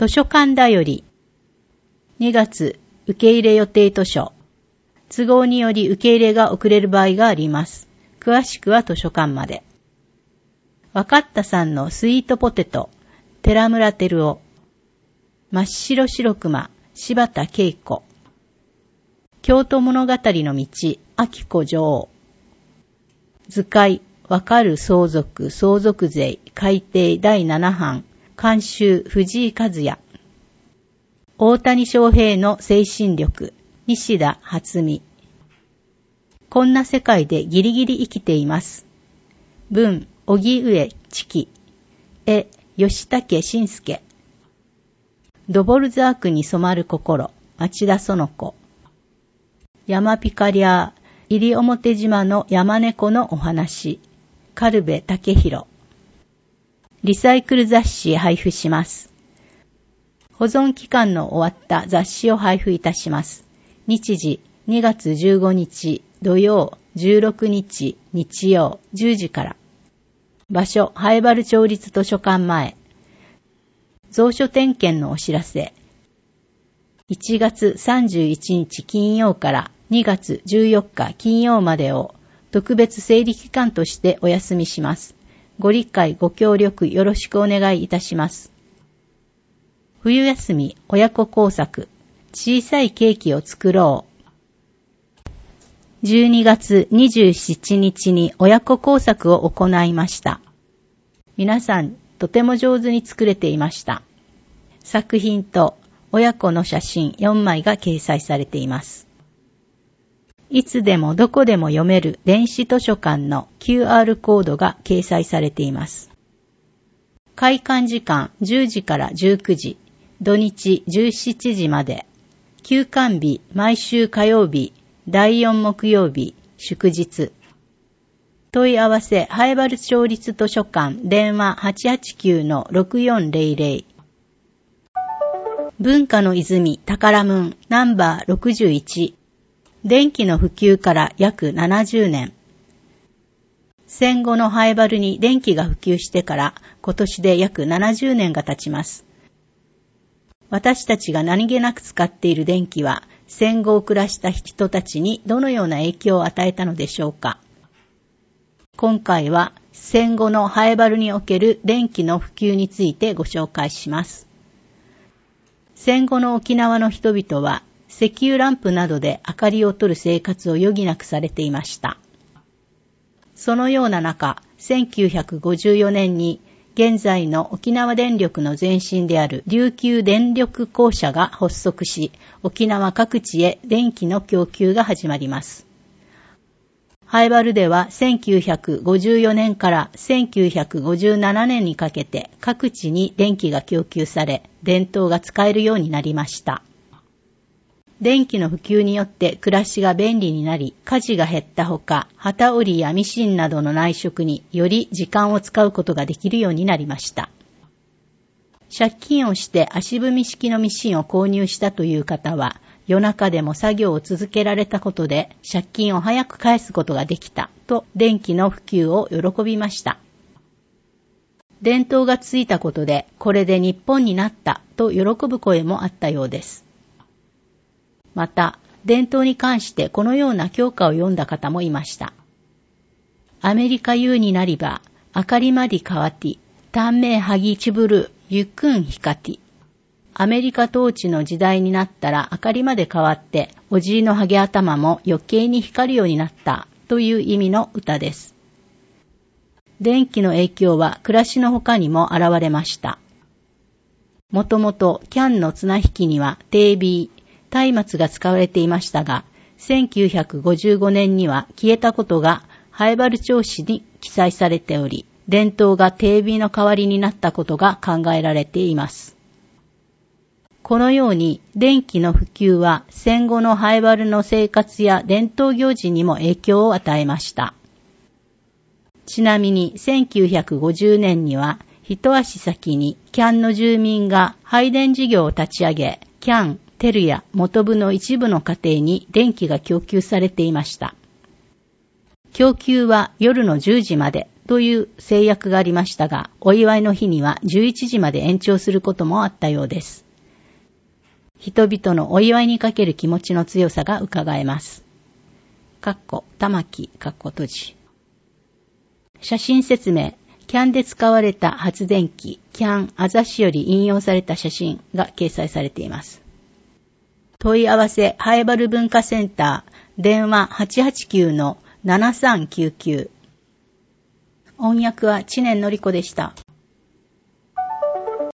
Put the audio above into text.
図書館だより。2月、受け入れ予定図書。都合により受け入れが遅れる場合があります。詳しくは図書館まで。わかったさんのスイートポテト。寺村照夫。真っ白白熊。柴田恵子。京都物語の道。秋子女王。図解。わかる相続、相続税、改訂第7版。監修、藤井和也。大谷翔平の精神力。西田初美。こんな世界でギリギリ生きています。文、荻上知己。絵、吉武慎介。ドボルザークに染まる心。町田園子。山ピカリャー、西表島の山猫のお話。軽部武弘。リサイクル雑誌配布します。保存期間の終わった雑誌を配布いたします。日時2月15日土曜、16日日曜10時から。場所、南原町立図書館前。蔵書点検のお知らせ。1月31日金曜から2月14日金曜までを特別整理期間としてお休みします。ご理解ご協力よろしくお願いいたします。冬休み親子工作。小さいケーキを作ろう。12月27日に親子工作を行いました。皆さんとても上手に作れていました。作品と親子の写真4枚が掲載されています。いつでもどこでも読める電子図書館の QR コードが掲載されています。開館時間10時から19時、土日17時まで。休館日毎週火曜日、第4木曜日、祝日。問い合わせ、南原町立図書館、電話 889-6400。文化の泉、宝ムン、ナンバー61。電気の普及から約70年。戦後の南原に電気が普及してから今年で約70年が経ちます。私たちが何気なく使っている電気は戦後を暮らした人たちにどのような影響を与えたのでしょうか。今回は戦後の南原における電気の普及についてご紹介します。戦後の沖縄の人々は石油ランプなどで明かりを取る生活を余儀なくされていました。そのような中、1954年に現在の沖縄電力の前身である琉球電力公社が発足し、沖縄各地へ電気の供給が始まります。南原では1954年から1957年にかけて各地に電気が供給され、電灯が使えるようになりました。電気の普及によって暮らしが便利になり、家事が減ったほか、機織りやミシンなどの内職により時間を使うことができるようになりました。借金をして足踏み式のミシンを購入したという方は、夜中でも作業を続けられたことで借金を早く返すことができたと電気の普及を喜びました。電灯がついたことでこれで日本になったと喜ぶ声もあったようです。また、電灯に関してこのような教科を読んだ方もいました。アメリカ優になりば、あかりまりかわてぃ、たんめいはぎちぶる、ゆっくんひかてぃ。アメリカ統治の時代になったら明かりまで変わって、おじいのハゲ頭も余計に光るようになったという意味の歌です。電気の影響は暮らしの他にも現れました。もともとキャンの綱引きにはテービー、松明が使われていましたが、1955年には消えたことが南原町史に記載されており、電灯がテービーの代わりになったことが考えられています。このように電気の普及は戦後の南原の生活や伝統行事にも影響を与えました。ちなみに1950年には一足先にキャンの住民が配電事業を立ち上げ、キャン、テルや元部の一部の家庭に電気が供給されていました。供給は夜の10時までという制約がありましたが、お祝いの日には11時まで延長することもあったようです。人々のお祝いにかける気持ちの強さが伺えます。玉木閉じ。写真説明。キャンで使われた発電機、キャン・アザシより引用された写真が掲載されています。問い合わせ、ハエバル文化センター、電話 889-7399。音訳は知念のりこでした。